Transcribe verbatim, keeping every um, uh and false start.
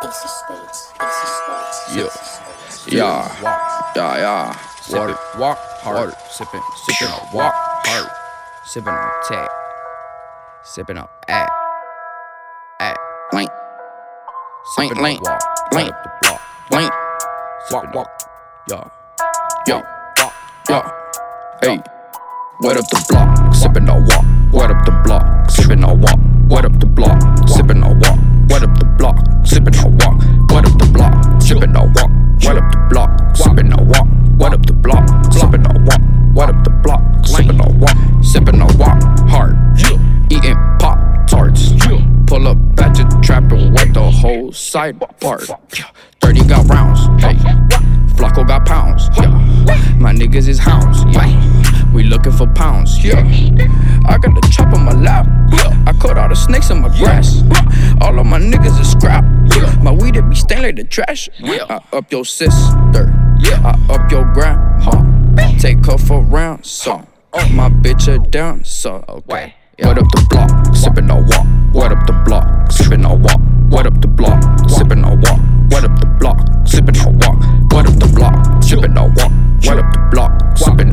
Yeah, yeah, yeah, yeah. Water, walk hard, hard, sipping, sipping sipping, on walk walk hard, sipping on tag, sipping on at, at, link, sipping on link, walk, link, right up the block, link, walk, walk, yeah, yo, walk, yo, hey, wet up the block, sipping on walk, wet up the block, sipping on walk, wet up the block, sipping on walk, wet up the block, sipping on walk, wet up the block, sipping on walk, wet up the block, sipping on walk, wet up the block, sipping on walk, wet up the block, sipping on walk, sipping on walk hard, eating pop tarts, pull up at your trap and wipe the whole side apart. thirty got rounds, hey, Flacco got pounds, yeah. My niggas is hounds, yeah. We looking for pounds, yeah. I got the chop on my lap, yeah. I caught all the snakes in my grass. All of my niggas is scrap, yeah. My weed it be stained like the trash, yeah. I up your sister, yeah. I up your grandma. Take her for ransom. My bitch a down, so okay. Wet up the block, sippin' on walk. Wet up the block, sippin' on walk. Wet up the block, sippin' on walk. Wet up the block, sippin' on walk. Wet up the block, sippin' on walk. Wet up the block, sippin'